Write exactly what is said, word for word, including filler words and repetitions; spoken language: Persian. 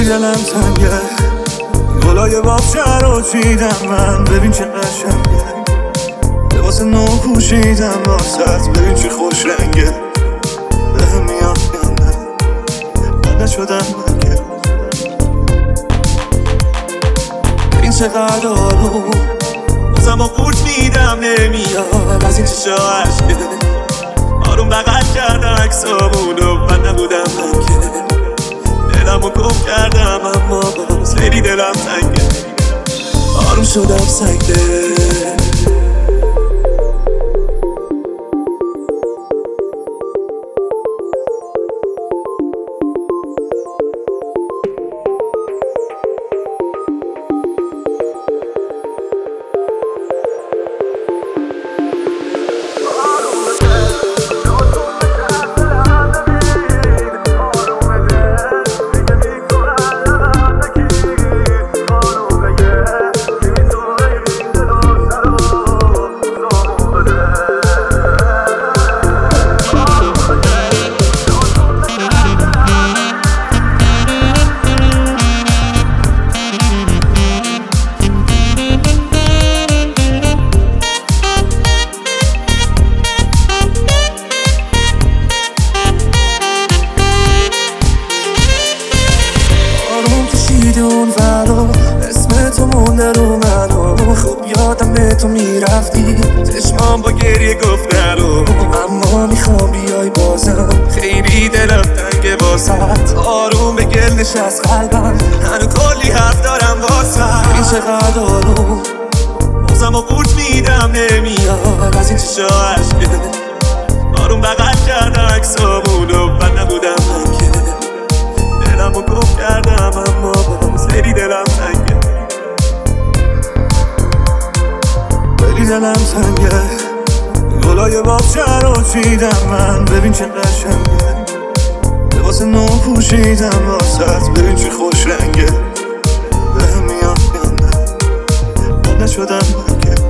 دلم تنگه، گلای باغچه رو چیدم من، ببین چه قشنگه. لباس نو پوشیدم واسط، ببین چه خوش رنگه. بهم میاد گنده بد نشدم من که این چقدر آروم بازم قورت میدم نمیاد از این چشا عشقه. آروم بغل کرد عکسامونو بد نبودم من که دلمو گم کردم اما باز خیلی دلم تنگه. آروم شدم سنگه اون ورا اسم تو مونده رو منو. خوب یادم تو میرفتی چشمام با گریه گفت نرو، اما میخوام بیای بازم خیلی دلم تنگه واسط. آروم به گل نشست قلبم هنو کلی حرف دارم واسط. این چقدر آروم بازم و قورت میدم نمیاد از این چشا عشقه. آروم بغل کرد عکسامونو بد نبودم من که دلمو گم کردم اما باز خیلی دلم تنگه. خیلی دلم تنگه، گلای باغچه رو چیدم من، ببین چه قشنگه. لباس نو پوشیدم واسط، ببین چه خوش رنگه. بهم میاد گنده بد نشدم من که